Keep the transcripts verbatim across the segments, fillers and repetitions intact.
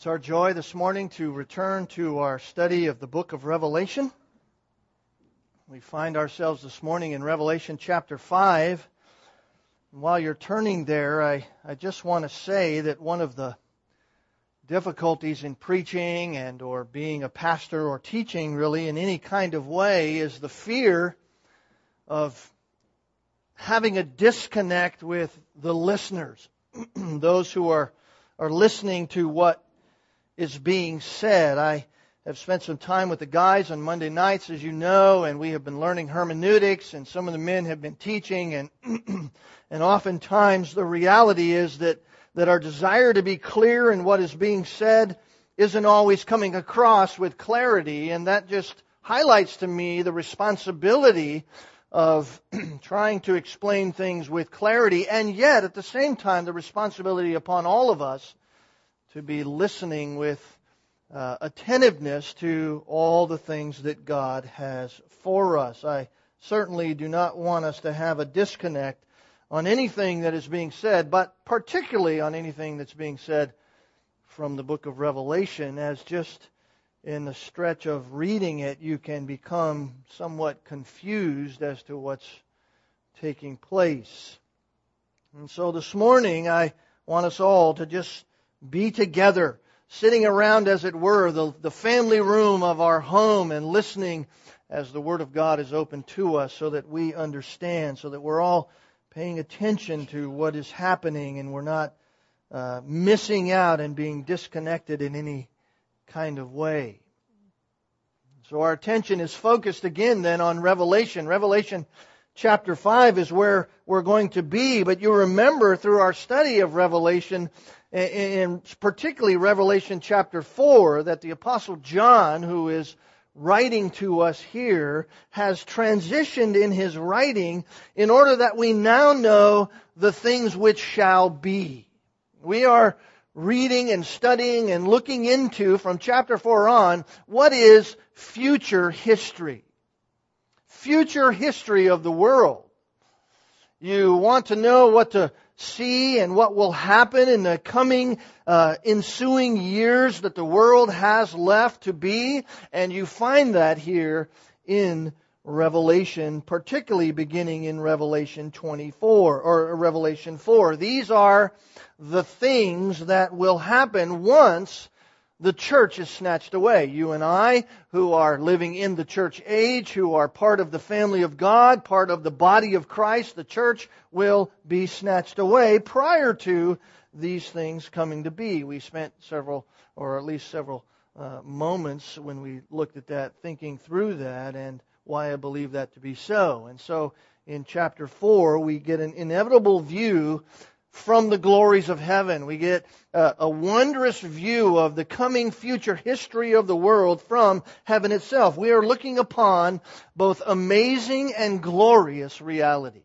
It's our joy this morning to return to our study of the book of Revelation. We find ourselves this morning in Revelation chapter five. And while you're turning there, I, I just want to say that one of the difficulties in preaching and or being a pastor or teaching really in any kind of way is the fear of having a disconnect with the listeners, those who are, are listening to what is being said. I have spent some time with the guys on Monday nights, as you know, and we have been learning hermeneutics, and some of the men have been teaching, and and oftentimes the reality is that, that our desire to be clear in what is being said isn't always coming across with clarity, and that just highlights to me the responsibility of trying to explain things with clarity, and yet at the same time the responsibility upon all of us to be listening with uh, attentiveness to all the things that God has for us. I certainly do not want us to have a disconnect on anything that is being said, but particularly on anything that's being said from the book of Revelation, as just in the stretch of reading it, you can become somewhat confused as to what's taking place. And so this morning, I want us all to just be together, sitting around, as it were, the, the family room of our home and listening as the Word of God is open to us so that we understand, so that we're all paying attention to what is happening and we're not uh, missing out and being disconnected in any kind of way. So our attention is focused again then on Revelation. Revelation chapter five is where we're going to be, but you remember through our study of Revelation, and particularly Revelation chapter four, that the Apostle John, who is writing to us here, has transitioned in his writing in order that we now know the things which shall be. We are reading and studying and looking into, from chapter four on, what is future history. Future history of the world. You want to know what to see and what will happen in the coming uh, ensuing years that the world has left to be, and you find that here in Revelation, particularly beginning in Revelation twenty-four or Revelation four. These are the things that will happen once the church is snatched away. You and I, who are living in the church age, who are part of the family of God, part of the body of Christ, the church will be snatched away prior to these things coming to be. We spent several, or at least several uh, moments when we looked at that, thinking through that and why I believe that to be so. And so in chapter four, we get an inevitable view from the glories of heaven. We get a, a wondrous view of the coming future history of the world from heaven itself. We are looking upon both amazing and glorious realities.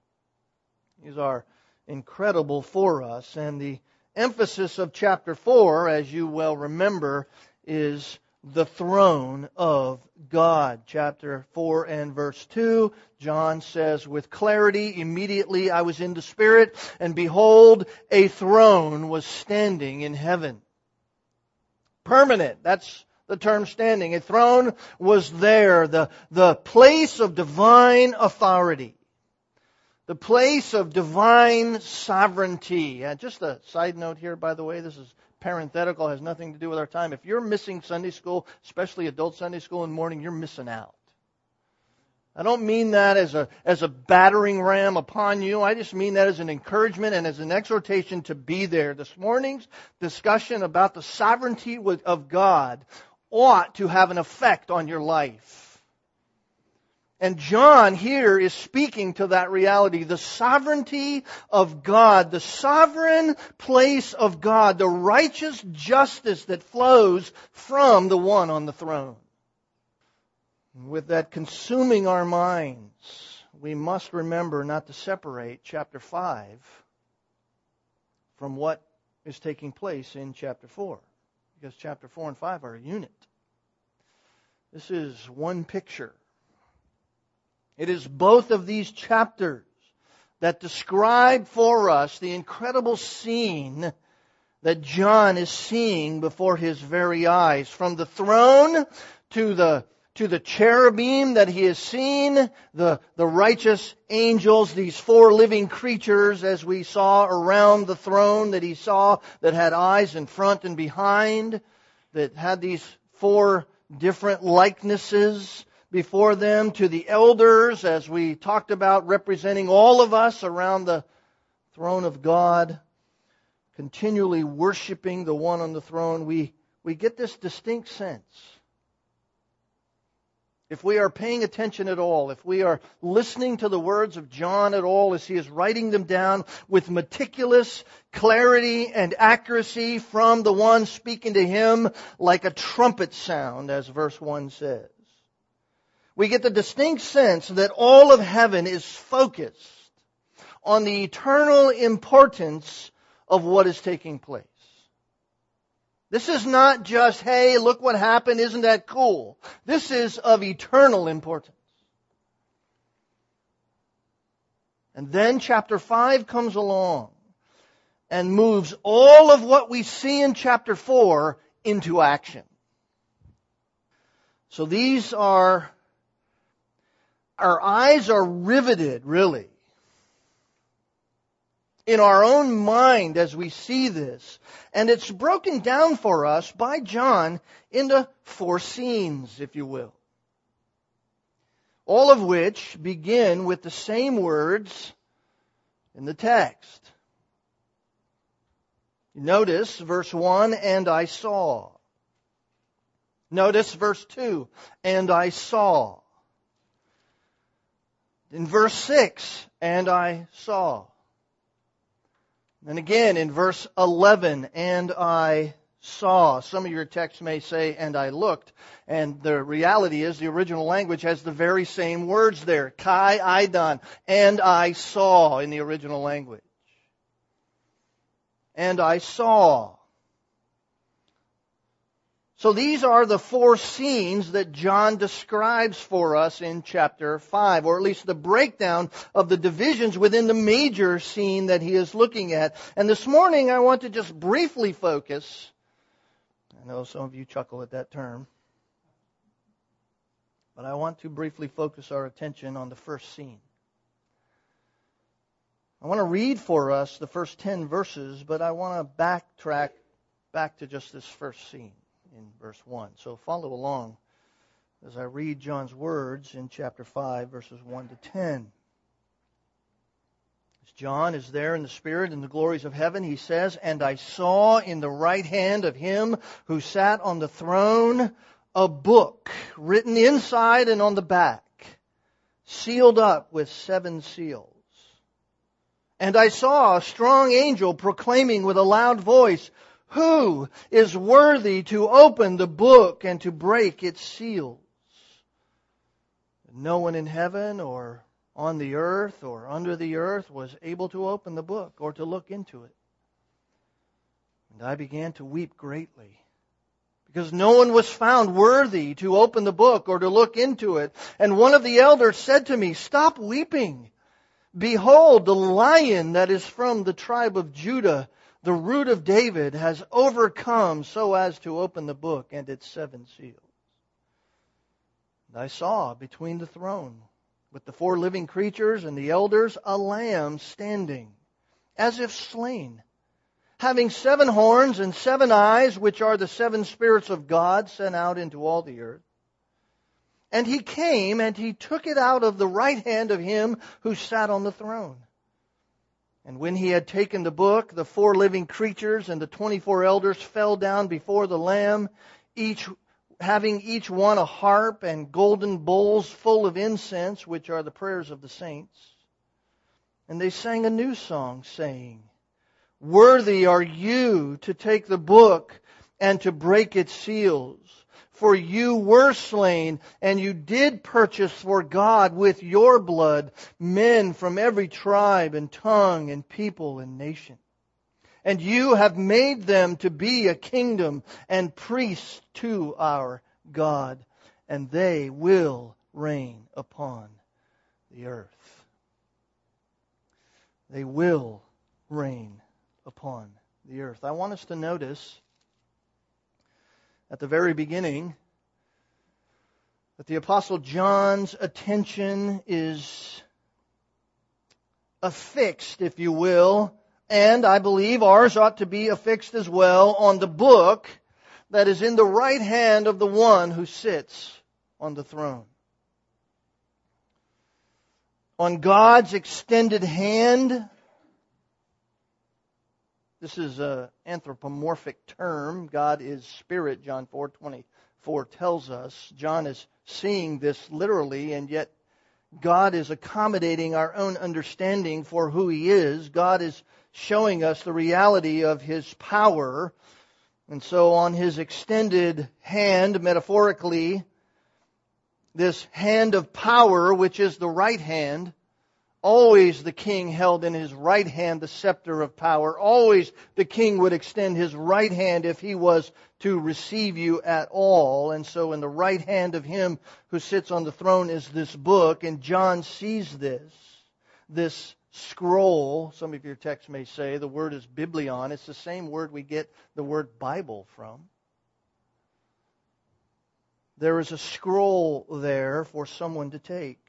These are incredible for us. And the emphasis of chapter four, as you well remember, is the throne of God. Chapter four and verse two, John says with clarity, immediately I was in the Spirit, and behold, a throne was standing in heaven. Permanent, that's the term standing. A throne was there, the, the place of divine authority. The place of divine sovereignty. Uh, just a side note here, by the way, this is parenthetical, has nothing to do with our time. If you're missing Sunday school, especially adult Sunday school in the morning, you're missing out. I don't mean that as a as a battering ram upon you. I just mean that as an encouragement and as an exhortation to be there. This morning's discussion about the sovereignty of God ought to have an effect on your life. And John here is speaking to that reality, the sovereignty of God, the sovereign place of God, the righteous justice that flows from the one on the throne. With that consuming our minds, we must remember not to separate chapter five from what is taking place in chapter four, because chapter four and five are a unit. This is one picture. It is both of these chapters that describe for us the incredible scene that John is seeing before his very eyes. From the throne to the to the cherubim that he has seen, the, the righteous angels, these four living creatures as we saw around the throne that he saw that had eyes in front and behind, that had these four different likenesses before them, to the elders as we talked about, representing all of us around the throne of God, continually worshiping the one on the throne. We, we get this distinct sense. If we are paying attention at all, if we are listening to the words of John at all as he is writing them down with meticulous clarity and accuracy from the one speaking to him like a trumpet sound, as verse one says, we get the distinct sense that all of heaven is focused on the eternal importance of what is taking place. This is not just, hey, look what happened, isn't that cool? This is of eternal importance. And then chapter five comes along and moves all of what we see in chapter four into action. So these are, our eyes are riveted, really, in our own mind as we see this. And it's broken down for us by John into four scenes, if you will. All of which begin with the same words in the text. Notice verse one, and I saw. Notice verse two, and I saw. In verse six, and I saw. And again in verse eleven, and I saw. Some of your texts may say, and I looked. And the reality is the original language has the very same words there. Kai Aidan. And I saw in the original language. And I saw. So these are the four scenes that John describes for us in chapter five, or at least the breakdown of the divisions within the major scene that he is looking at. And this morning I want to just briefly focus, I know some of you chuckle at that term, but I want to briefly focus our attention on the first scene. I want to read for us the first ten verses, but I want to backtrack back to just this first scene in verse one. So follow along as I read John's words in chapter five, verses one to ten. As John is there in the Spirit in the glories of heaven, he says, and I saw in the right hand of him who sat on the throne a book written inside and on the back, sealed up with seven seals. And I saw a strong angel proclaiming with a loud voice, who is worthy to open the book and to break its seals? No one in heaven or on the earth or under the earth was able to open the book or to look into it. And I began to weep greatly, because no one was found worthy to open the book or to look into it. And one of the elders said to me, stop weeping. Behold, the Lion that is from the tribe of Judah, the root of David, has overcome so as to open the book and its seven seals. And I saw between the throne, with the four living creatures and the elders, a lamb standing, as if slain, having seven horns and seven eyes, which are the seven spirits of God sent out into all the earth. And he came and he took it out of the right hand of him who sat on the throne. And when he had taken the book, the four living creatures and the twenty-four elders fell down before the Lamb, each having each one a harp and golden bowls full of incense, which are the prayers of the saints. And they sang a new song, saying, worthy are you to take the book and to break its seals. For you were slain, and you did purchase for God with your blood men from every tribe and tongue and people and nation. And you have made them to be a kingdom and priests to our God, and they will reign upon the earth. They will reign upon the earth. I want us to notice at the very beginning that the Apostle John's attention is affixed, if you will, and I believe ours ought to be affixed as well, on the book that is in the right hand of the one who sits on the throne. On God's extended hand, this is an anthropomorphic term. God is spirit, John four twenty-four tells us. John is seeing this literally, and yet God is accommodating our own understanding for who He is. God is showing us the reality of His power. And so on His extended hand, metaphorically, this hand of power, which is the right hand, always the king held in his right hand the scepter of power. Always the king would extend his right hand if he was to receive you at all. And so in the right hand of Him who sits on the throne is this book. And John sees this, this scroll. Some of your texts may say the word is biblion. It's the same word we get the word Bible from. There is a scroll there for someone to take.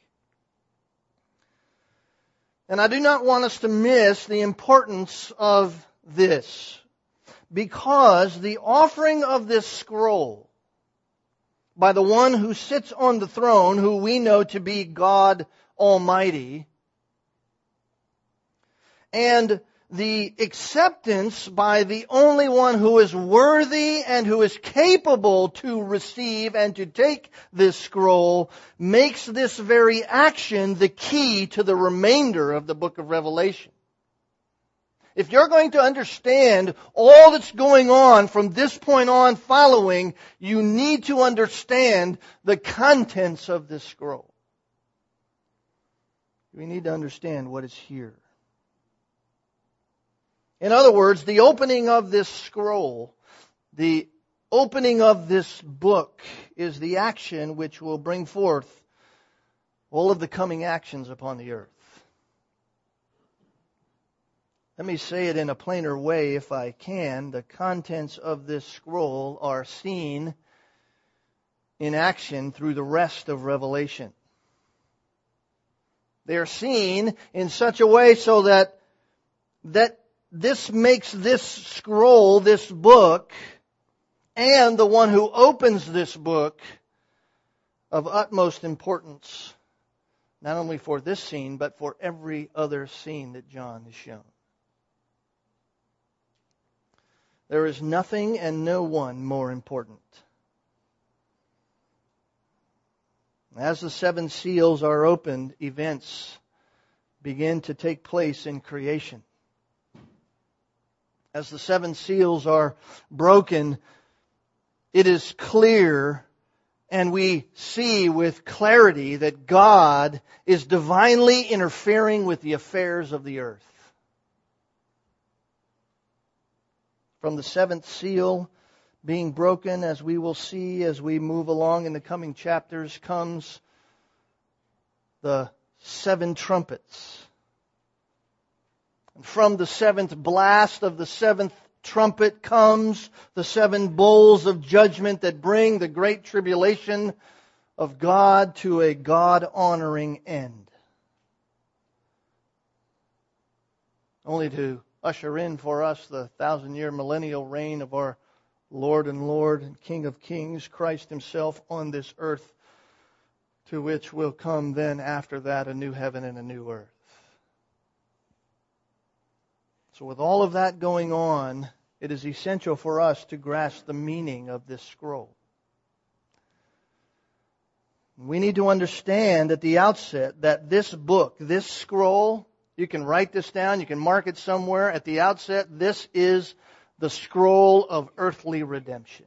And I do not want us to miss the importance of this, because the offering of this scroll by the one who sits on the throne, who we know to be God Almighty, and the acceptance by the only one who is worthy and who is capable to receive and to take this scroll makes this very action the key to the remainder of the book of Revelation. If you're going to understand all that's going on from this point on following, you need to understand the contents of this scroll. We need to understand what is here. In other words, the opening of this scroll, the opening of this book, is the action which will bring forth all of the coming actions upon the earth. Let me say it in a plainer way if I can. The contents of this scroll are seen in action through the rest of Revelation. They are seen in such a way so that that this makes this scroll, this book, and the one who opens this book of utmost importance, not only for this scene, but for every other scene that John has shown. There is nothing and no one more important. As the seven seals are opened, events begin to take place in creation. As the seven seals are broken, it is clear and we see with clarity that God is divinely interfering with the affairs of the earth. From the seventh seal being broken, as we will see as we move along in the coming chapters, comes the seven trumpets. From the seventh blast of the seventh trumpet comes the seven bowls of judgment that bring the great tribulation of God to a God-honoring end. Only to usher in for us the thousand-year millennial reign of our Lord and Lord and King of Kings, Christ Himself on this earth, to which will come then after that a new heaven and a new earth. So with all of that going on, it is essential for us to grasp the meaning of this scroll. We need to understand at the outset that this book, this scroll, you can write this down, you can mark it somewhere. At the outset, this is the scroll of earthly redemption.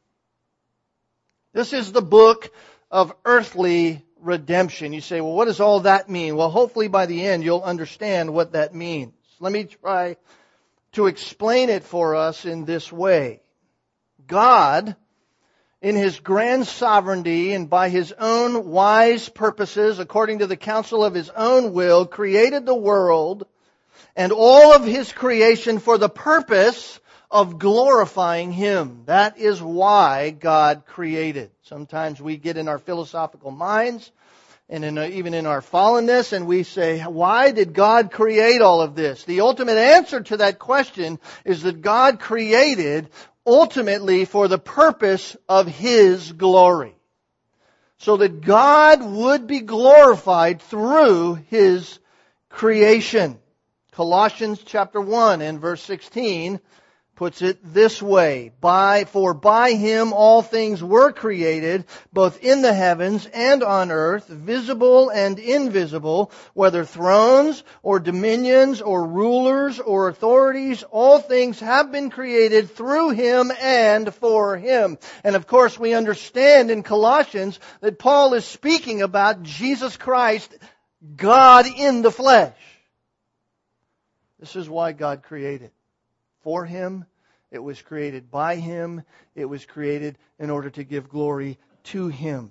This is the book of earthly redemption. You say, well, what does all that mean? Well, hopefully by the end you'll understand what that means. Let me try to explain it for us in this way. God, in His grand sovereignty and by His own wise purposes, according to the counsel of His own will, created the world and all of His creation for the purpose of glorifying Him. That is why God created. Sometimes we get in our philosophical minds and in, even in our fallenness, and we say, why did God create all of this? The ultimate answer to that question is that God created ultimately for the purpose of His glory. So that God would be glorified through His creation. Colossians chapter one and verse sixteen puts it this way. By, for by Him all things were created, both in the heavens and on earth, visible and invisible, whether thrones or dominions or rulers or authorities, all things have been created through Him and for Him. And of course we understand in Colossians that Paul is speaking about Jesus Christ, God in the flesh. This is why God created. For Him, it was created by Him, it was created in order to give glory to Him.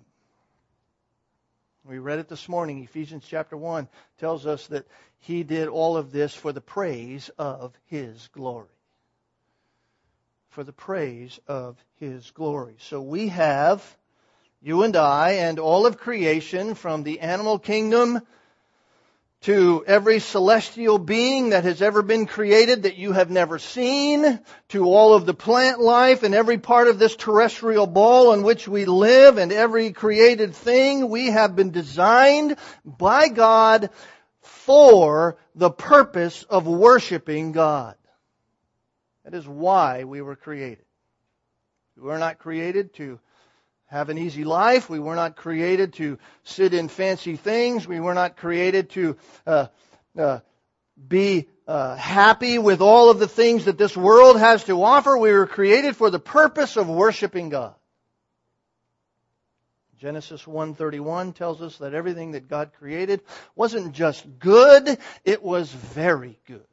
We read it this morning. Ephesians chapter one tells us that He did all of this for the praise of His glory. For the praise of His glory. So we have, you and I, and all of creation, from the animal kingdom to every celestial being that has ever been created that you have never seen, to all of the plant life and every part of this terrestrial ball on which we live and every created thing, we have been designed by God for the purpose of worshiping God. That is why we were created. We were not created to have an easy life. We were not created to sit in fancy things. We were not created to uh, uh, be uh, happy with all of the things that this world has to offer. We were created for the purpose of worshiping God. Genesis one thirty-one tells us that everything that God created wasn't just good, it was very good.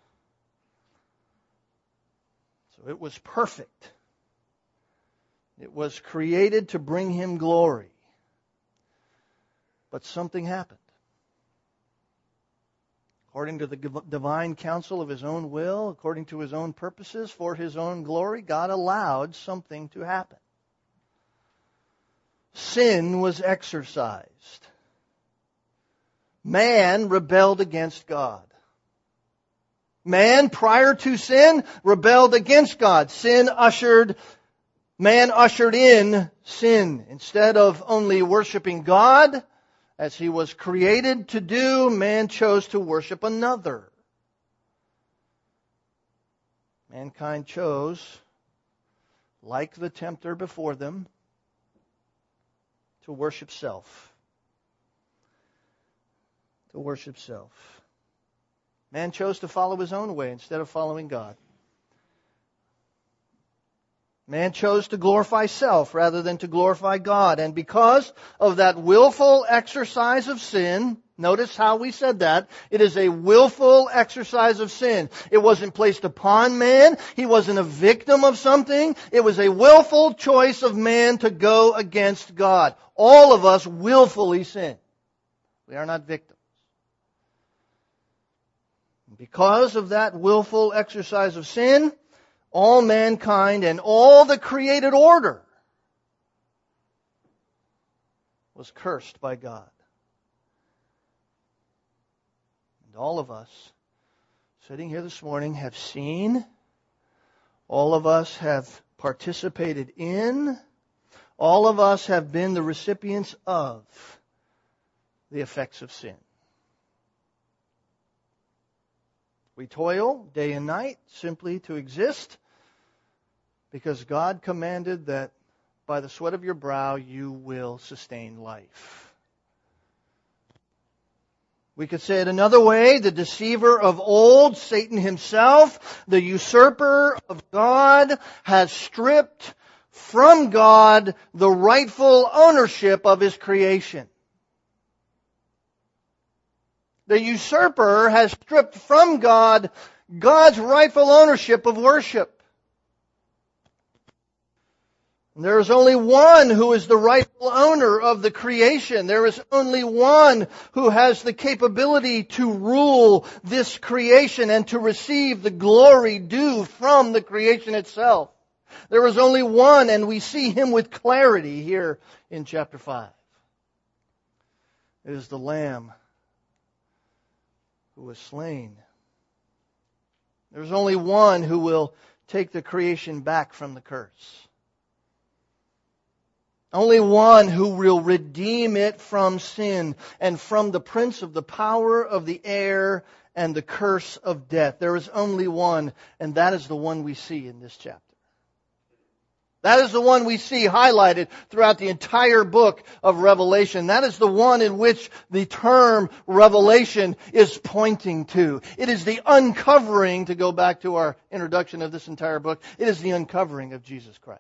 So it was perfect. It was created to bring Him glory. But something happened. According to the divine counsel of His own will, according to His own purposes, for His own glory, God allowed something to happen. Sin was exercised. Man rebelled against God. Man, prior to sin, rebelled against God. Sin ushered Man ushered in sin. Instead of only worshiping God, as he was created to do, man chose to worship another. Mankind chose, like the tempter before them, to worship self. To worship self. Man chose to follow his own way instead of following God. Man chose to glorify self rather than to glorify God. And because of that willful exercise of sin, notice how we said that. It is a willful exercise of sin. It wasn't placed upon man. He wasn't a victim of something. It was a willful choice of man to go against God. All of us willfully sin. We are not victims. Because of that willful exercise of sin, all mankind and all the created order was cursed by God. And all of us sitting here this morning have seen, all of us have participated in, all of us have been the recipients of the effects of sin. We toil day and night simply to exist because God commanded that by the sweat of your brow you will sustain life. We could say it another way. The deceiver of old, Satan himself, the usurper of God, has stripped from God the rightful ownership of His creation. The usurper has stripped from God God's rightful ownership of worship. There is only one who is the rightful owner of the creation. There is only one who has the capability to rule this creation and to receive the glory due from the creation itself. There is only one, and we see Him with clarity here in chapter five. It is the Lamb who was slain. There's only one who will take the creation back from the curse. Only one who will redeem it from sin and from the prince of the power of the air and the curse of death. There is only one, and that is the one we see in this chapter. That is the one we see highlighted throughout the entire book of Revelation. That is the one in which the term revelation is pointing to. It is the uncovering, to go back to our introduction of this entire book, it is the uncovering of Jesus Christ.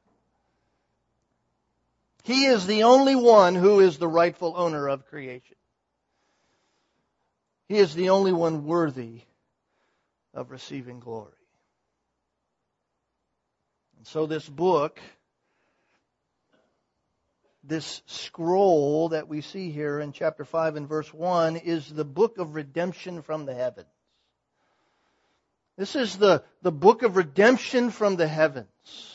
He is the only one who is the rightful owner of creation. He is the only one worthy of receiving glory. And so this book, this scroll that we see here in chapter five and verse one, is the book of redemption from the heavens. This is the, the book of redemption from the heavens.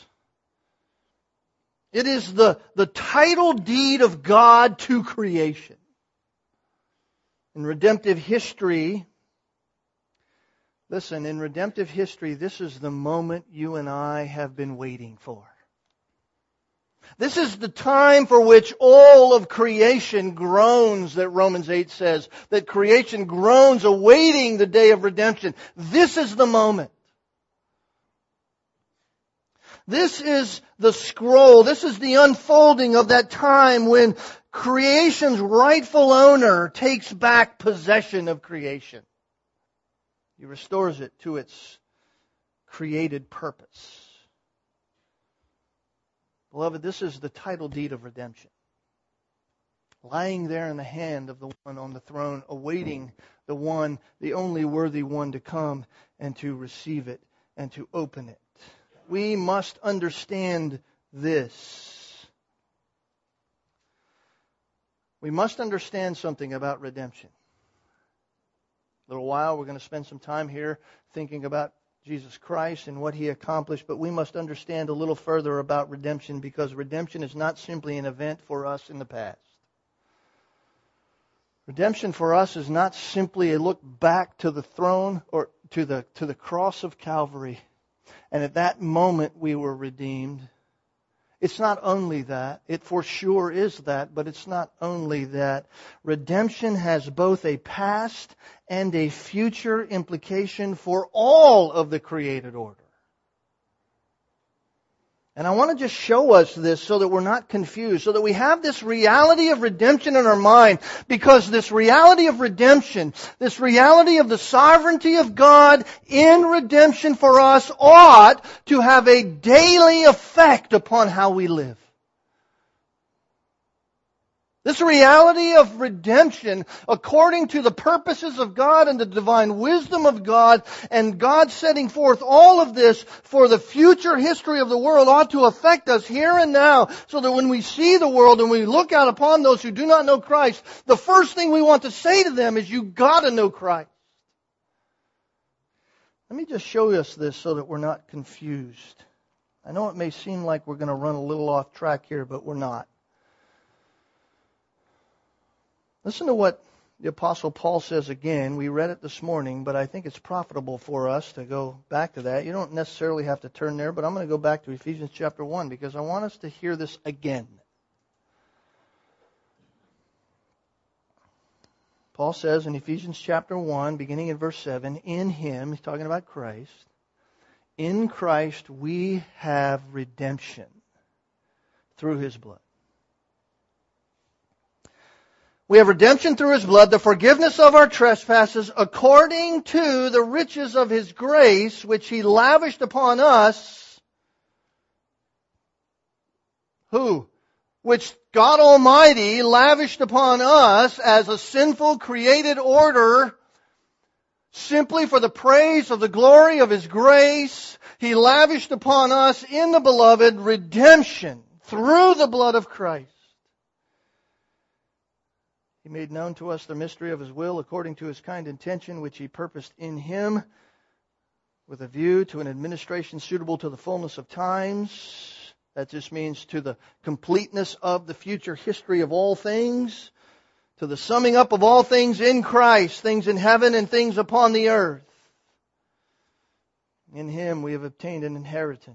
It is the, the title deed of God to creation. In redemptive history, listen, in redemptive history, this is the moment you and I have been waiting for. This is the time for which all of creation groans, that Romans eight says, that creation groans awaiting the day of redemption. This is the moment. This is the scroll. This is the unfolding of that time when creation's rightful owner takes back possession of creation. He restores it to its created purpose. Beloved, this is the title deed of redemption. Lying there in the hand of the one on the throne, awaiting the one, the only worthy one to come and to receive it and to open it. We must understand this. We must understand something about redemption. A little while, we're going to spend some time here thinking about Jesus Christ and what He accomplished, but we must understand a little further about redemption, because redemption is not simply an event for us in the past. Redemption for us is not simply a look back to the throne or to the to the cross of Calvary, and at that moment we were redeemed. It's not only that. It for sure is that, but it's not only that. Redemption has both a past and a future implication for all of the created order. And I want to just show us this so that we're not confused, so that we have this reality of redemption in our mind, because this reality of redemption, this reality of the sovereignty of God in redemption for us ought to have a daily effect upon how we live. This reality of redemption, according to the purposes of God and the divine wisdom of God, and God setting forth all of this for the future history of the world, ought to affect us here and now, so that when we see the world and we look out upon those who do not know Christ, the first thing we want to say to them is, you got to know Christ. Let me just show us this so that we're not confused. I know it may seem like we're going to run a little off track here, but we're not. Listen to what the Apostle Paul says again. We read it this morning, but I think it's profitable for us to go back to that. You don't necessarily have to turn there, but I'm going to go back to Ephesians chapter one because I want us to hear this again. Paul says in Ephesians chapter one, beginning in verse seven, in Him, he's talking about Christ, in Christ we have redemption through His blood. We have redemption through His blood, the forgiveness of our trespasses, according to the riches of His grace, which He lavished upon us. Who? Which God Almighty lavished upon us as a sinful created order simply for the praise of the glory of His grace, He lavished upon us in the Beloved redemption through the blood of Christ. He made known to us the mystery of His will according to His kind intention, which He purposed in Him with a view to an administration suitable to the fullness of times. That just means to the completeness of the future history of all things, to the summing up of all things in Christ, things in heaven and things upon the earth. In Him we have obtained an inheritance.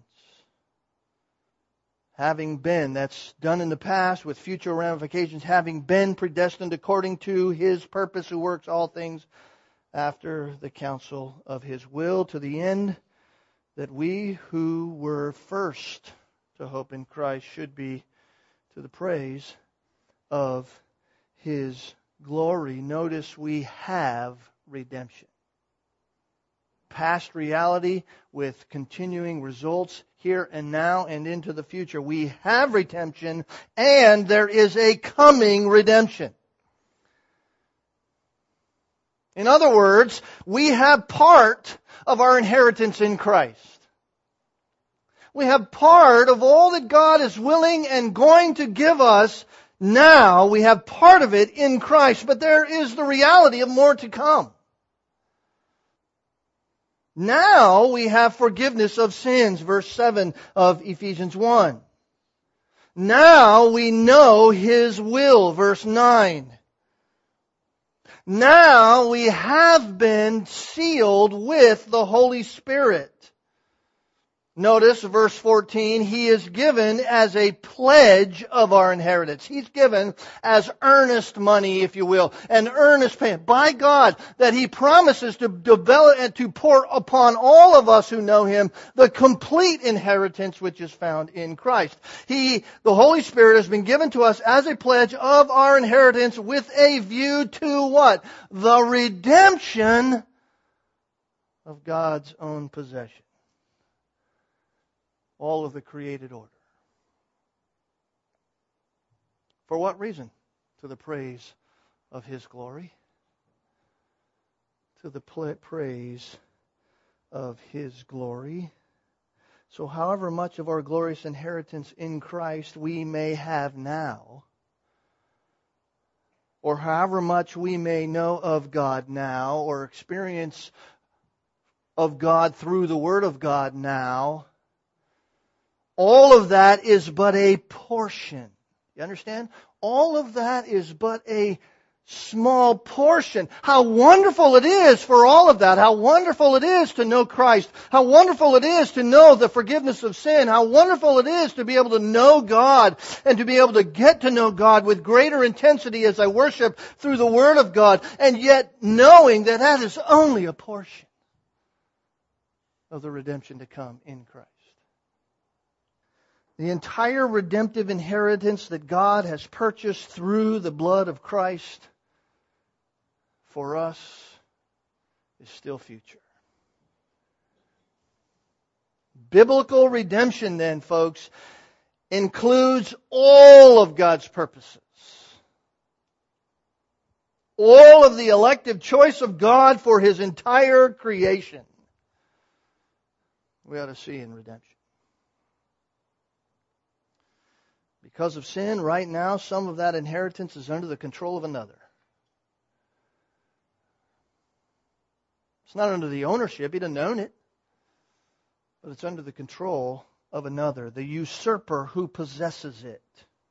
Having been, that's done in the past with future ramifications, having been predestined according to His purpose, who works all things after the counsel of His will, to the end that we who were first to hope in Christ should be to the praise of His glory. Notice we have redemption. Past reality with continuing results here and now and into the future. We have redemption, and there is a coming redemption. In other words, we have part of our inheritance in Christ. We have part of all that God is willing and going to give us now. We have part of it in Christ, but there is the reality of more to come. Now we have forgiveness of sins, verse seven of Ephesians one. Now we know His will, verse nine. Now we have been sealed with the Holy Spirit. Notice verse fourteen, He is given as a pledge of our inheritance. He's given as earnest money, if you will, an earnest payment by God that He promises to develop and to pour upon all of us who know Him the complete inheritance which is found in Christ. He, the Holy Spirit, has been given to us as a pledge of our inheritance with a view to what? The redemption of God's own possession. All of the created order. For what reason? To the praise of His glory. To the praise of His glory. So however much of our glorious inheritance in Christ we may have now, or however much we may know of God now, or experience of God through the Word of God now, all of that is but a portion. You understand? All of that is but a small portion. How wonderful it is for all of that. How wonderful it is to know Christ. How wonderful it is to know the forgiveness of sin. How wonderful it is to be able to know God and to be able to get to know God with greater intensity as I worship through the Word of God. And yet knowing that that is only a portion of the redemption to come in Christ. The entire redemptive inheritance that God has purchased through the blood of Christ for us is still future. Biblical redemption then, folks, includes all of God's purposes. All of the elective choice of God for His entire creation. We ought to see in redemption. Because of sin, right now, some of that inheritance is under the control of another. It's not under the ownership. He doesn't own it. But it's under the control of another, the usurper who possesses it.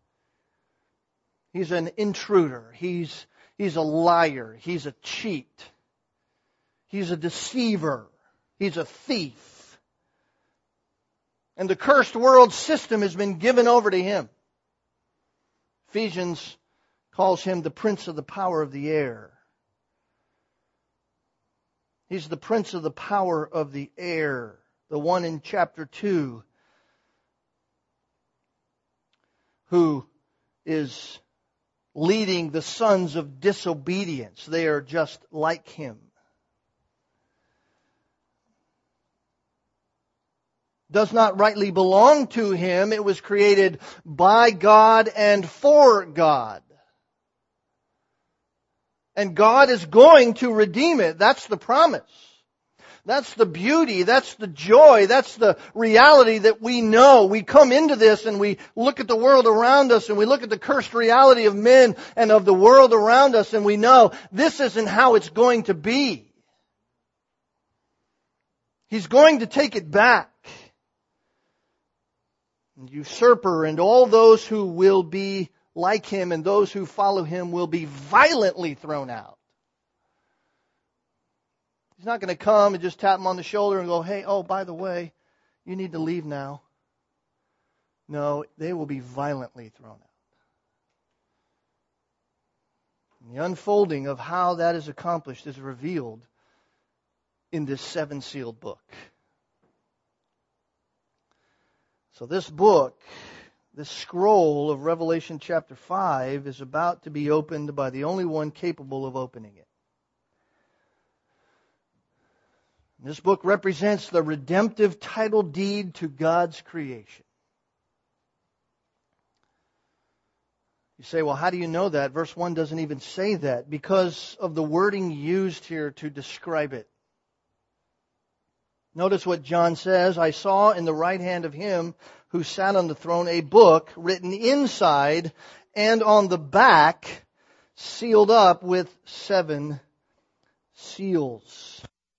He's an intruder. He's, he's a liar. He's a cheat. He's a deceiver. He's a thief. And the cursed world system has been given over to him. Ephesians calls him the prince of the power of the air. He's the prince of the power of the air. The one in chapter two who is leading the sons of disobedience. They are just like him. Does not rightly belong to him. It was created by God and for God. And God is going to redeem it. That's the promise. That's the beauty. That's the joy. That's the reality that we know. We come into this and we look at the world around us and we look at the cursed reality of men and of the world around us and we know this isn't how it's going to be. He's going to take it back. And usurper and all those who will be like him and those who follow him will be violently thrown out. He's not going to come and just tap him on the shoulder and go, hey, oh, by the way, you need to leave now. No, they will be violently thrown out. And the unfolding of how that is accomplished is revealed in this seven-sealed book. So this book, this scroll of Revelation chapter five is about to be opened by the only one capable of opening it. This book represents the redemptive title deed to God's creation. You say, well, how do you know that? Verse one doesn't even say that because of the wording used here to describe it. Notice what John says, I saw in the right hand of him who sat on the throne a book written inside and on the back, sealed up with seven seals.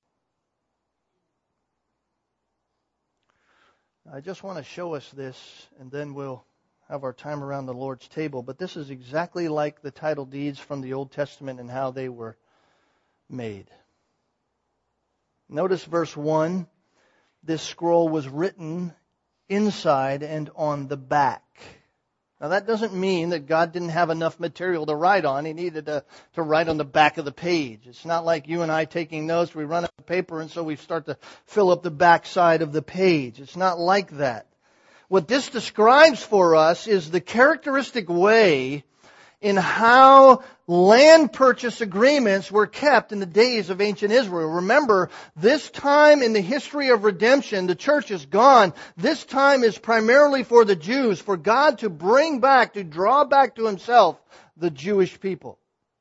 I just want to show us this, and then we'll have our time around the Lord's table. But this is exactly like the title deeds from the Old Testament and how they were made. Notice verse one. This scroll was written inside and on the back. Now that doesn't mean that God didn't have enough material to write on. He needed to, to write on the back of the page. It's not like you and I taking notes. We run out of paper and so we start to fill up the back side of the page. It's not like that. What this describes for us is the characteristic way in how land purchase agreements were kept in the days of ancient Israel. Remember, this time in the history of redemption, the church is gone. This time is primarily for the Jews, for God to bring back, to draw back to Himself the Jewish people.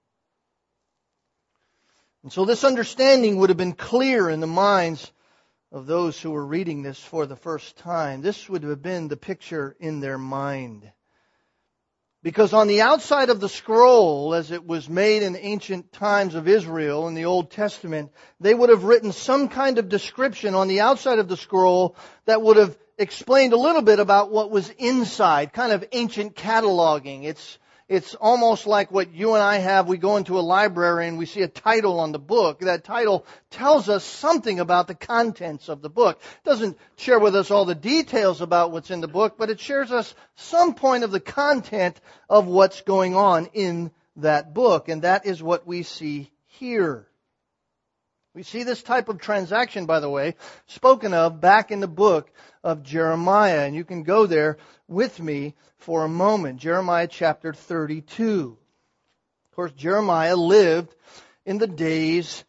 And so this understanding would have been clear in the minds of those who were reading this for the first time. This would have been the picture in their mind. Because on the outside of the scroll, as it was made in ancient times of Israel in the Old Testament, they would have written some kind of description on the outside of the scroll that would have explained a little bit about what was inside, kind of ancient cataloging. It's It's almost like what you and I have. We go into a library and we see a title on the book. That title tells us something about the contents of the book. It doesn't share with us all the details about what's in the book, but it shares us some point of the content of what's going on in that book. And that is what we see here. We see this type of transaction, by the way, spoken of back in the book of Jeremiah. And you can go there with me for a moment. Jeremiah chapter thirty-two. Of course, Jeremiah lived in the days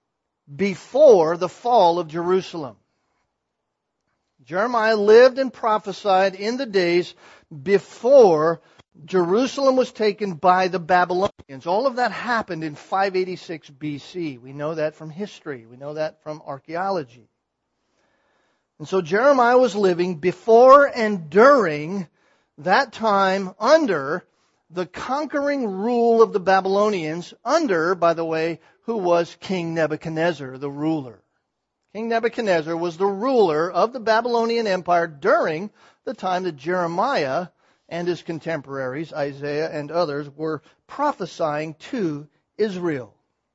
before the fall of Jerusalem. Jeremiah lived and prophesied in the days before Jerusalem was taken by the Babylonians. All of that happened in five eighty-six B C. We know that from history. We know that from archaeology. And so Jeremiah was living before and during that time under the conquering rule of the Babylonians, under, by the way, who was King Nebuchadnezzar, the ruler. King Nebuchadnezzar was the ruler of the Babylonian Empire during the time that Jeremiah and his contemporaries, Isaiah and others, were prophesying to Israel.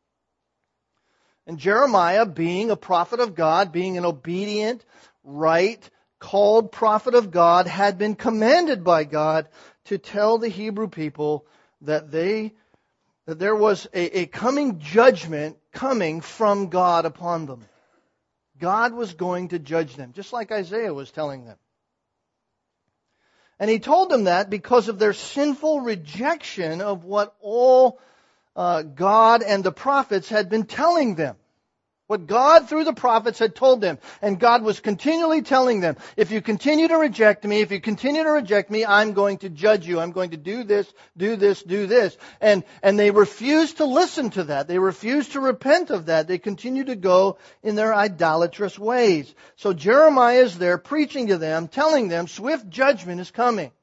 And Jeremiah, being a prophet of God, being an obedient, right, called prophet of God, had been commanded by God to tell the Hebrew people that they that there was a, a coming judgment coming from God upon them. God was going to judge them, just like Isaiah was telling them. And he told them that because of their sinful rejection of what all uh, God and the prophets had been telling them. What God through the prophets had told them. And God was continually telling them, if you continue to reject me, if you continue to reject me, I'm going to judge you. I'm going to do this, do this, do this. And, and they refused to listen to that. They refused to repent of that. They continued to go in their idolatrous ways. So Jeremiah is there preaching to them, telling them swift judgment is coming.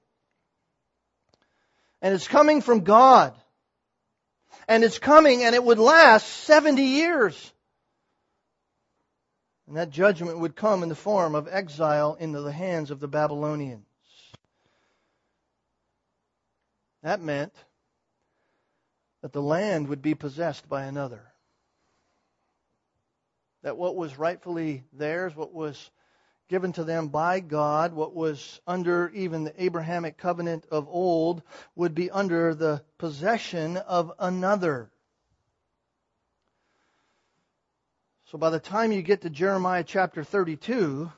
And it's coming from God. And it's coming and it would last seventy years. And that judgment would come in the form of exile into the hands of the Babylonians. That meant that the land would be possessed by another. That what was rightfully theirs, what was given to them by God, what was under even the Abrahamic covenant of old, would be under the possession of another. So by the time you get to Jeremiah chapter thirty-two,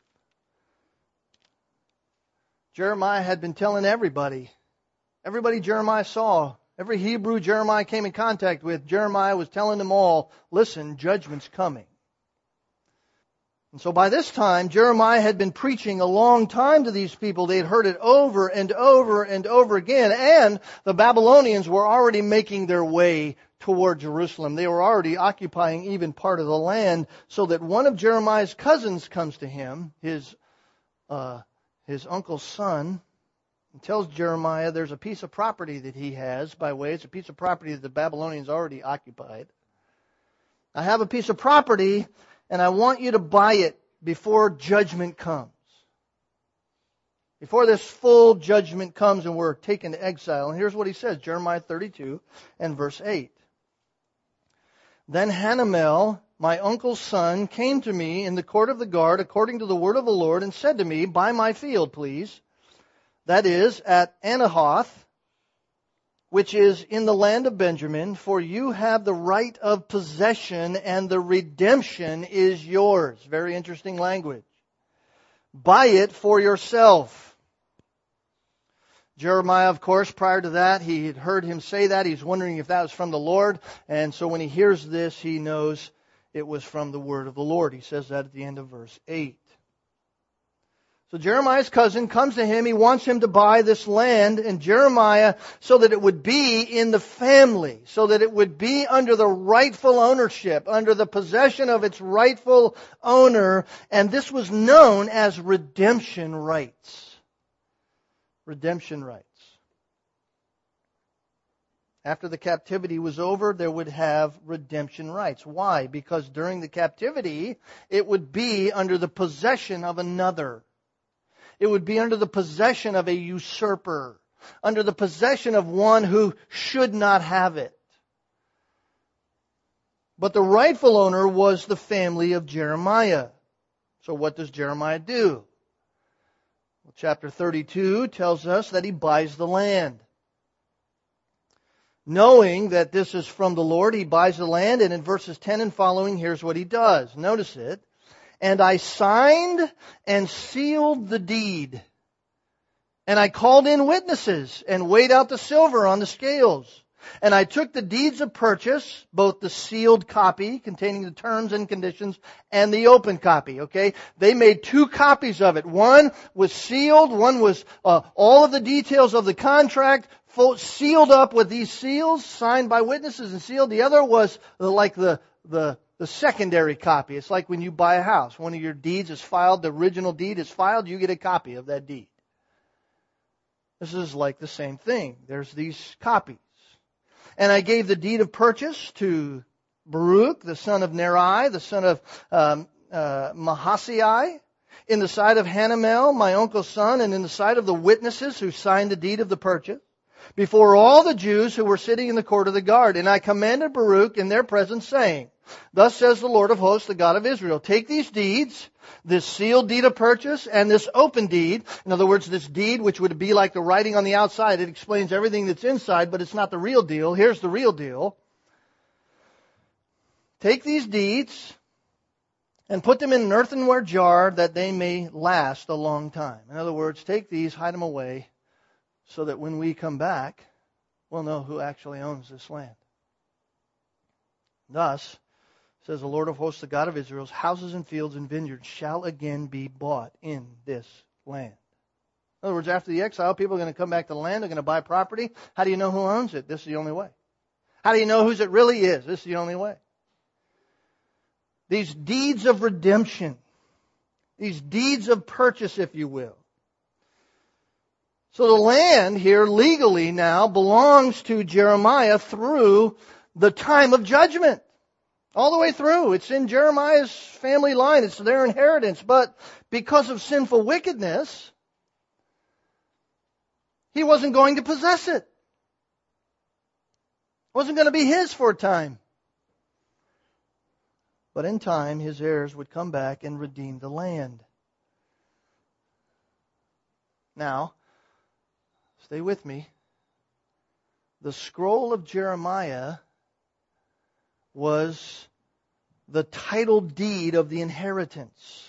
Jeremiah had been telling everybody, everybody Jeremiah saw, every Hebrew Jeremiah came in contact with, Jeremiah was telling them all, listen, judgment's coming. And so by this time, Jeremiah had been preaching a long time to these people. They had heard it over and over and over again. And the Babylonians were already making their way toward Jerusalem. They were already occupying even part of the land, so that one of Jeremiah's cousins comes to him, his uh, his uncle's son, and tells Jeremiah there's a piece of property that he has by way. It's a piece of property that the Babylonians already occupied. I have a piece of property, and I want you to buy it before judgment comes. Before this full judgment comes and we're taken to exile. And here's what he says, Jeremiah thirty-two and verse eight. Then Hanamel, my uncle's son, came to me in the court of the guard according to the word of the Lord and said to me, buy my field, please. That is, at Anahoth, which is in the land of Benjamin, for you have the right of possession and the redemption is yours. Very interesting language. Buy it for yourself. Jeremiah, of course, prior to that, he had heard him say that. He's wondering if that was from the Lord. And so when he hears this, he knows it was from the word of the Lord. He says that at the end of verse eight. So Jeremiah's cousin comes to him. He wants him to buy this land. And Jeremiah, so that it would be in the family, so that it would be under the rightful ownership, under the possession of its rightful owner. And this was known as redemption rights. Redemption rights. After the captivity was over, there would have redemption rights. Why? Because during the captivity, it would be under the possession of another. It would be under the possession of a usurper, under the possession of one who should not have it. But the rightful owner was the family of Jeremiah. So what does Jeremiah do? Well, chapter thirty-two tells us that he buys the land. Knowing that this is from the Lord, he buys the land, and in verses ten and following, here's what he does. Notice it. And I signed and sealed the deed. And I called in witnesses and weighed out the silver on the scales. And I took the deeds of purchase, both the sealed copy containing the terms and conditions and the open copy, okay? They made two copies of it. One was sealed. One was uh, all of the details of the contract full, sealed up with these seals, signed by witnesses and sealed. The other was the, like the, the, the secondary copy. It's like when you buy a house. One of your deeds is filed, the original deed is filed, you get a copy of that deed. This is like the same thing. There's these copies. And I gave the deed of purchase to Baruch, the son of Neri, the son of um, uh, Mahasei, in the sight of Hanamel, my uncle's son, and in the sight of the witnesses who signed the deed of the purchase, before all the Jews who were sitting in the court of the guard. And I commanded Baruch in their presence, saying, thus says the Lord of hosts, the God of Israel, take these deeds, this sealed deed of purchase and this open deed. In other words, this deed, which would be like the writing on the outside. It explains everything that's inside, but it's not the real deal. Here's the real deal. Take these deeds and put them in an earthenware jar that they may last a long time. In other words, take these, hide them away, so that when we come back, we'll know who actually owns this land. Thus says the Lord of hosts, the God of Israel's houses and fields and vineyards shall again be bought in this land. In other words, after the exile, people are going to come back to the land. They're going to buy property. How do you know who owns it? This is the only way. How do you know whose it really is? This is the only way. These deeds of redemption, these deeds of purchase, if you will. So the land here legally now belongs to Jeremiah through the time of judgment. All the way through. It's in Jeremiah's family line. It's their inheritance. But because of sinful wickedness, he wasn't going to possess it. It wasn't going to be his for a time. But in time, his heirs would come back and redeem the land. Now, stay with me. The scroll of Jeremiah was the title deed of the inheritance.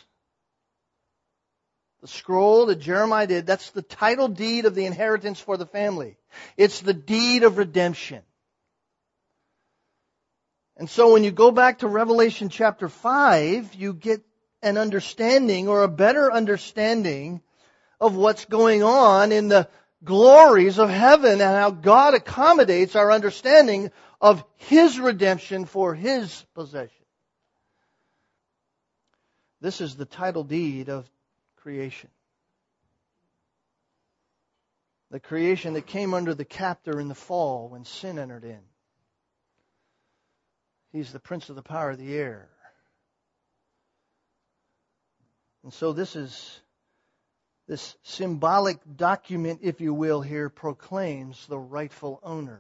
The scroll that Jeremiah did, that's the title deed of the inheritance for the family. It's the deed of redemption. And so when you go back to Revelation chapter five, you get an understanding or a better understanding of what's going on in the glories of heaven and how God accommodates our understanding of His redemption for His possession. This is the title deed of creation. The creation that came under the captor in the fall when sin entered in. He's the prince of the power of the air. And so this is, this symbolic document, if you will, here proclaims the rightful owner.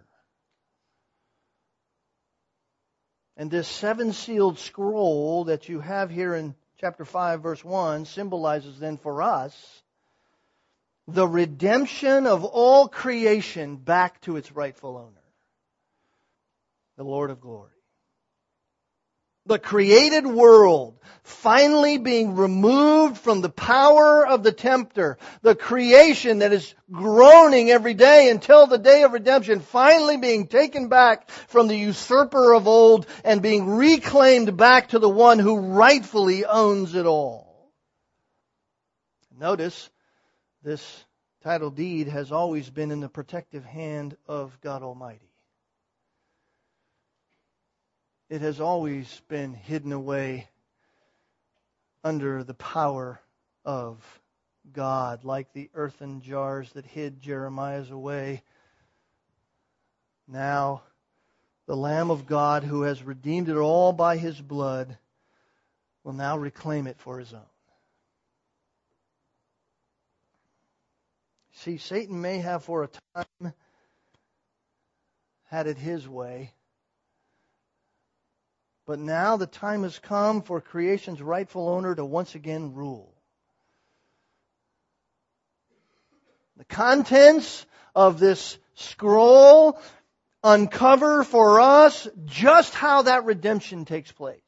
And this seven-sealed scroll that you have here in chapter five, verse one, symbolizes then for us the redemption of all creation back to its rightful owner, the Lord of glory. The created world finally being removed from the power of the tempter. The creation that is groaning every day until the day of redemption finally being taken back from the usurper of old and being reclaimed back to the one who rightfully owns it all. Notice, this title deed has always been in the protective hand of God Almighty. It has always been hidden away under the power of God, like the earthen jars that hid Jeremiah's away. Now, the Lamb of God, who has redeemed it all by His blood, will now reclaim it for His own. See, Satan may have for a time had it his way, but now the time has come for creation's rightful owner to once again rule. The contents of this scroll uncover for us just how that redemption takes place.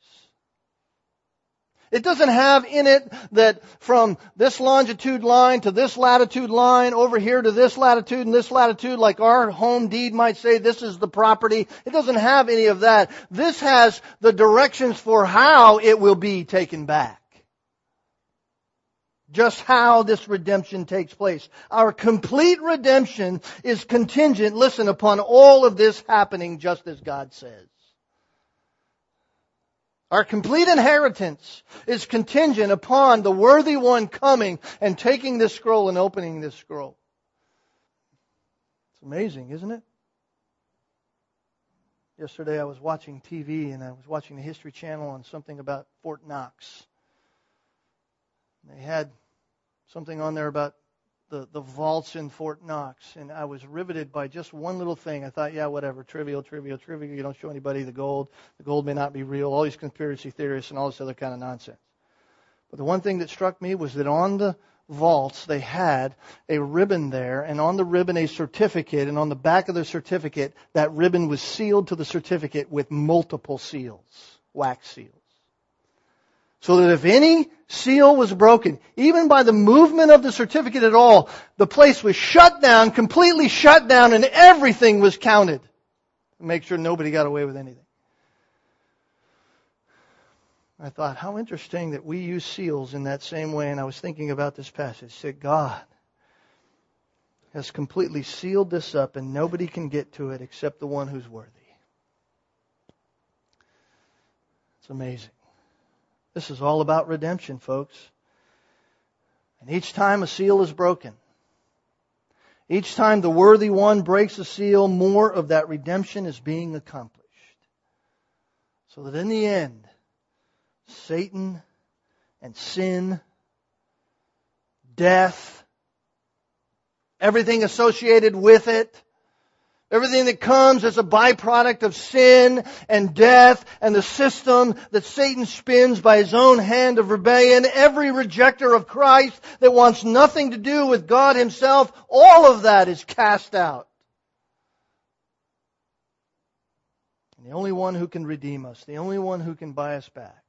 It doesn't have in it that from this longitude line to this latitude line, over here to this latitude and this latitude, like our home deed might say, this is the property. It doesn't have any of that. This has the directions for how it will be taken back. Just how this redemption takes place. Our complete redemption is contingent, listen, upon all of this happening just as God says. Our complete inheritance is contingent upon the worthy one coming and taking this scroll and opening this scroll. It's amazing, isn't it? Yesterday I was watching T V and I was watching the History Channel on something about Fort Knox. They had something on there about the, the vaults in Fort Knox, and I was riveted by just one little thing. I thought, yeah, whatever, trivial, trivial, trivial. You don't show anybody the gold. The gold may not be real. All these conspiracy theorists and all this other kind of nonsense. But the one thing that struck me was that on the vaults they had a ribbon there, and on the ribbon a certificate, and on the back of the certificate that ribbon was sealed to the certificate with multiple seals, wax seals. So that if any seal was broken, even by the movement of the certificate at all, the place was shut down, completely shut down, and everything was counted to make sure nobody got away with anything. I thought, how interesting that we use seals in that same way. And I was thinking about this passage. That God has completely sealed this up and nobody can get to it except the one who's worthy. It's amazing. This is all about redemption, folks. And each time a seal is broken, each time the worthy one breaks a seal, more of that redemption is being accomplished. So that in the end, Satan and sin, death, everything associated with it, everything that comes as a byproduct of sin and death and the system that Satan spins by his own hand of rebellion, every rejecter of Christ that wants nothing to do with God Himself, all of that is cast out. And the only one who can redeem us, the only one who can buy us back,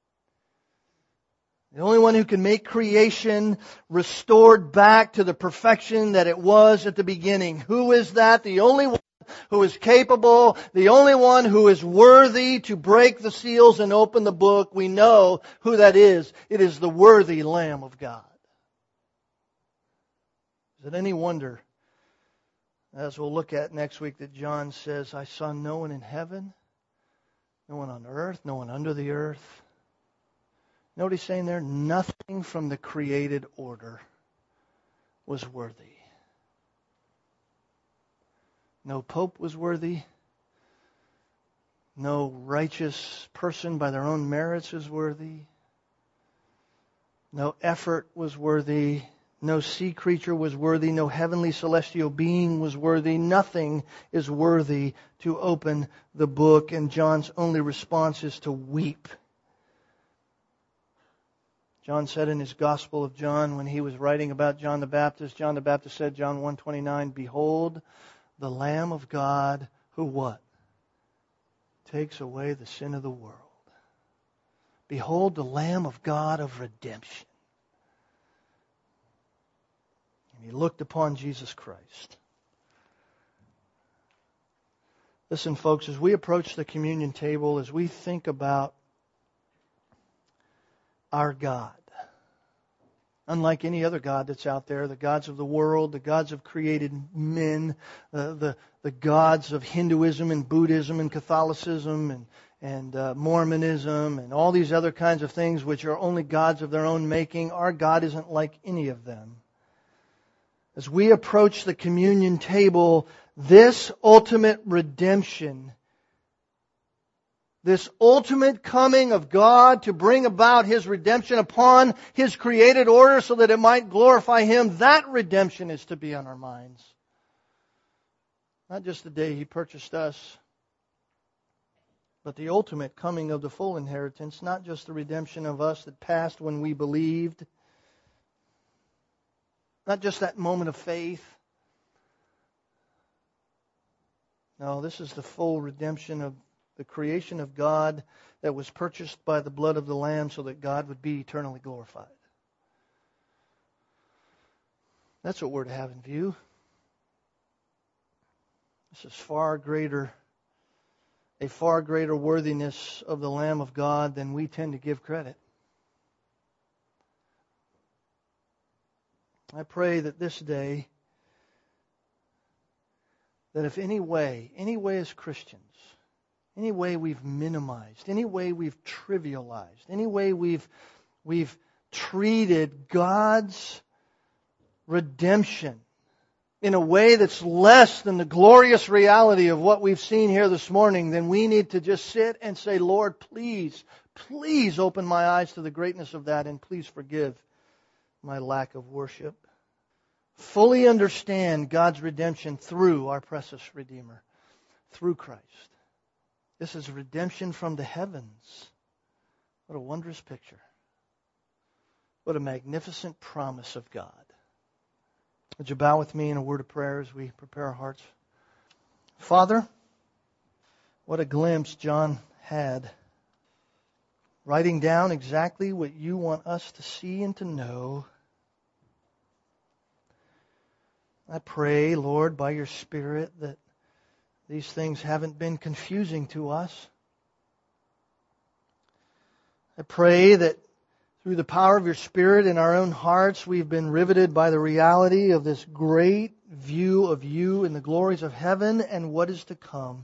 the only one who can make creation restored back to the perfection that it was at the beginning. Who is that? The only one who is capable, the only one who is worthy to break the seals and open the book. We know who that is. It is the worthy Lamb of God. Is it any wonder, as we'll look at next week, that John says, I saw no one in heaven, no one on earth, no one under the earth. You know what he's saying there? Nothing from the created order was worthy. No pope was worthy. No righteous person by their own merits is worthy. No effort was worthy. No sea creature was worthy. No heavenly celestial being was worthy. Nothing is worthy to open the book. And John's only response is to weep. John said in his Gospel of John, when he was writing about John the Baptist, John the Baptist said, John one twenty-nine, Behold, the Lamb of God, who what? Takes away the sin of the world. Behold, the Lamb of God of redemption. And he looked upon Jesus Christ. Listen, folks, as we approach the communion table, as we think about our God, unlike any other god that's out there, the gods of the world, the gods of created men, uh, the the gods of Hinduism and Buddhism and Catholicism and and uh, Mormonism and all these other kinds of things which are only gods of their own making, our God isn't like any of them. As we approach the communion table, this ultimate redemption, this ultimate coming of God to bring about His redemption upon His created order so that it might glorify Him, that redemption is to be on our minds. Not just the day He purchased us, but the ultimate coming of the full inheritance, not just the redemption of us that passed when we believed, not just that moment of faith. No, this is the full redemption of the creation of God that was purchased by the blood of the Lamb so that God would be eternally glorified. That's what we're to have in view. This is far greater, a far greater worthiness of the Lamb of God than we tend to give credit. I pray that this day, that if any way, any way as Christians, any way we've minimized, any way we've trivialized, any way we've we've treated God's redemption in a way that's less than the glorious reality of what we've seen here this morning, then we need to just sit and say, Lord, please, please open my eyes to the greatness of that, and please forgive my lack of worship. Fully understand God's redemption through our precious Redeemer, through Christ. This is redemption from the heavens. What a wondrous picture. What a magnificent promise of God. Would you bow with me in a word of prayer as we prepare our hearts? Father, what a glimpse John had, writing down exactly what you want us to see and to know. I pray, Lord, by your Spirit, that these things haven't been confusing to us. I pray that through the power of your Spirit in our own hearts, we've been riveted by the reality of this great view of you in the glories of heaven and what is to come.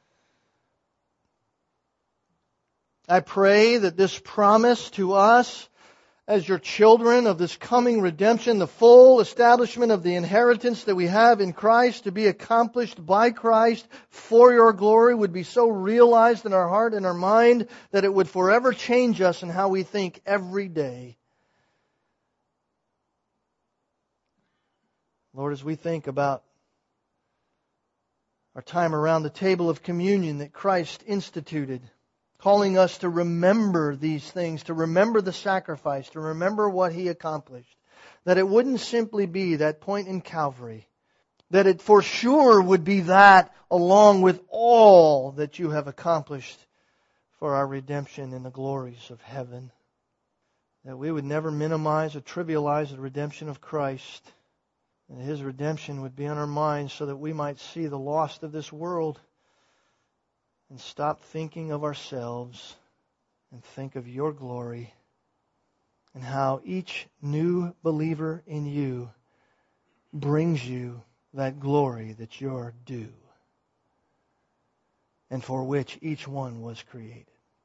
I pray that this promise to us as your children of this coming redemption, the full establishment of the inheritance that we have in Christ to be accomplished by Christ for your glory would be so realized in our heart and our mind that it would forever change us in how we think every day. Lord, as we think about our time around the table of communion that Christ instituted, calling us to remember these things, to remember the sacrifice, to remember what He accomplished. That it wouldn't simply be that point in Calvary. That it for sure would be that along with all that you have accomplished for our redemption in the glories of heaven. That we would never minimize or trivialize the redemption of Christ. And His redemption would be on our minds so that we might see the lost of this world and stop thinking of ourselves and think of your glory and how each new believer in you brings you that glory that you're due and for which each one was created.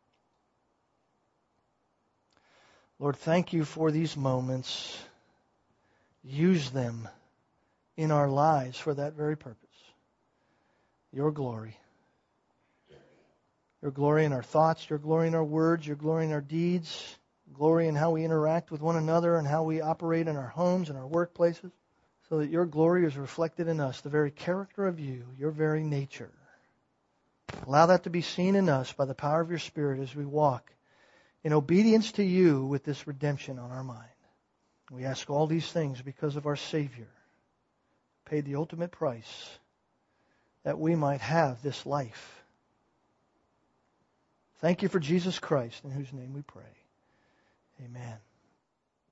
Lord, thank you for these moments. Use them in our lives for that very purpose. Your glory. Your glory in our thoughts, your glory in our words, your glory in our deeds, glory in how we interact with one another and how we operate in our homes and our workplaces, so that your glory is reflected in us, the very character of you, your very nature. Allow that to be seen in us by the power of your Spirit as we walk in obedience to you with this redemption on our mind. We ask all these things because of our Savior, who paid the ultimate price that we might have this life. Thank you for Jesus Christ, in whose name we pray. Amen.